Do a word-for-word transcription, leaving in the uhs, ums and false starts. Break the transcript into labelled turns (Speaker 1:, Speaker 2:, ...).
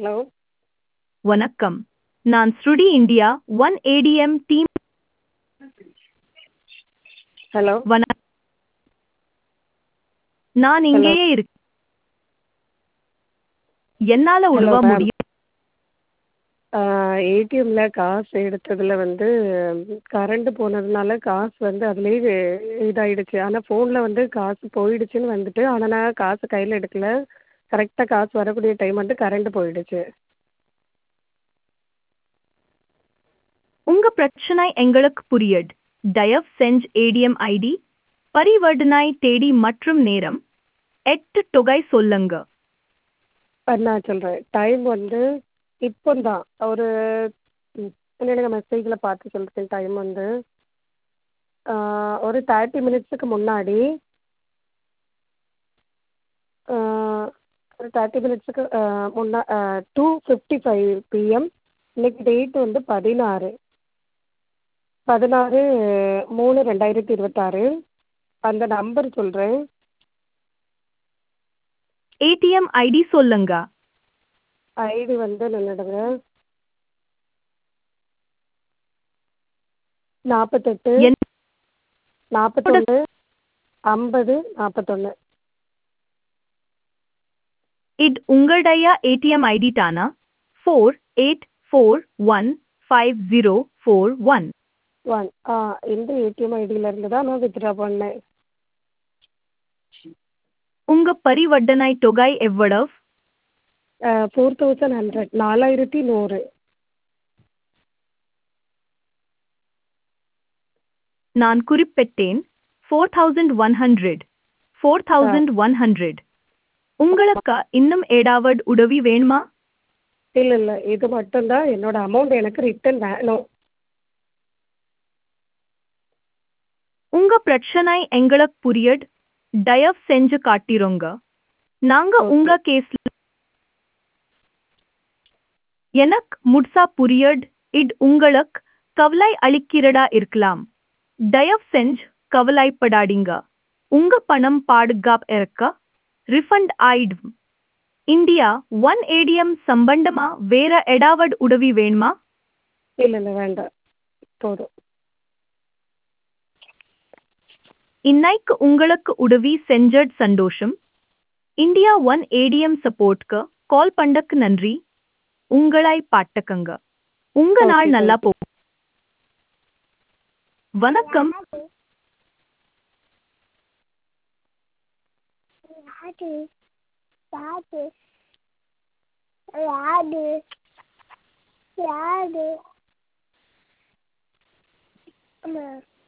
Speaker 1: Hello.
Speaker 2: வணக்கம். நான் Shruti India one ATM team.
Speaker 1: Hello.
Speaker 2: வண நான்
Speaker 1: ஹலோ.
Speaker 2: இங்கேயே இருக் என்னால
Speaker 1: ஹலோ
Speaker 2: உதவ
Speaker 1: மேம்.
Speaker 2: முடியும்.
Speaker 1: ஏடிஎம்ல காசு எடுத்ததில் வந்து கரண்ட் போனதுனால காசு வந்து அதுலேயே இதாயிடுச்சு. ஆனால் ஃபோனில் வந்து காசு போயிடுச்சுன்னு வந்துட்டு, ஆனால் நான் காசு கையில் எடுக்கல. கரெக்டாக காசு வரக்கூடிய டைம் வந்து கரண்ட் போயிடுச்சு.
Speaker 2: உங்க பிரச்சனை எங்களுக்கு புரியுது. தயவு செஞ்சு ஏடிஎம் ஐடி, பரிவர்த்தனை தேதி மற்றும் நேரம், எட்டு தொகை சொல்லுங்க.
Speaker 1: அது நான் சொல்கிறேன். டைம் வந்து இப்போ தான் ஒரு என்னோட மெசேஜில் பார்த்து சொல்கிறேன். டைம் வந்து ஆ, ஒரு தேர்ட்டி மினிட்ஸுக்கு முன்னாடி ஆ, ஒரு தேர்ட்டி மினிட்ஸுக்கு முன்னா டூ ஃபிஃப்டி ஃபைவ் பிஎம். இன்னைக்கு டேட் வந்து பதினாறு பதினாறு மூணு ரெண்டாயிரத்தி இருபத்தாறு. அந்த நம்பர் சொல்கிறேன்.
Speaker 2: ஏடிஎம் ஐடி சொல்லுங்க.
Speaker 1: ஐடி வந்து நின்றுடுங்க. நாற்பத்தெட்டு
Speaker 2: என்னோட
Speaker 1: நாற்பத்தொன்று ஐம்பது நாற்பத்தொன்று.
Speaker 2: இது உங்களுடைய ஏடிஎம் ஐடி தானா? Four eight four one five zero four one.
Speaker 1: One ஆ இந்த ஏடிஎம் ஐடியிலேருந்து தான் நான் வித்ட்ரா பண்ணேன்.
Speaker 2: உங்க பரிவர்த்தனை தொகை எவ்வளவு?
Speaker 1: ஃபோர் தௌசண்ட் ஹண்ட்ரட் நாலாயிரத்தி நூறு.
Speaker 2: நான் குறிப்பிட்டேன் four thousand one hundred four
Speaker 1: uh
Speaker 2: thousand one hundred. உங்களுக்கு இன்னும் ஏதாவது உதவி வேணுமா?
Speaker 1: இல்லை இல்லை, இது மட்டும்தான். என்னோட அமௌண்ட் எனக்கு ரிட்டர்ன் வேணும்.
Speaker 2: உங்க பிரச்சனை எங்களுக்கு புரியுது. தயவு செஞ்சு காட்டிருங்க. நாங்க
Speaker 1: ஓகே.
Speaker 2: உங்க கேஸ்ல எனக்கு முழுசா புரியுது. இது உங்களுக்கு கவலை அளிக்கிறதா இருக்கலாம். தயவு செஞ்சு கவலைப்படாதீங்க. உங்க பணம் பாதுகாப்பு இருக்க ரிஃபண்ட் ஆயிடும். இந்தியா ஒன் ஏடிஎம் சம்பந்தமா வேற ஏதாவது உதவி வேணுமா?
Speaker 1: இல்லை இல்லை, வேண்டாம், போதும்.
Speaker 2: இன்னைக்கு உங்களுக்கு உதவி செஞ்சது சந்தோஷம். இந்தியா ஒன் ஏடிஎம் சப்போர்ட்க்கு கால் பண்ணக்கு நன்றி. உங்களை பாட்டுக்கங்க. உங்க நாள்
Speaker 1: ஓகே,
Speaker 2: நல்லா
Speaker 1: தேங்க்யூ.
Speaker 2: போ. வணக்கம்.
Speaker 3: யாரு யாரு யாரு யாரு அம்மா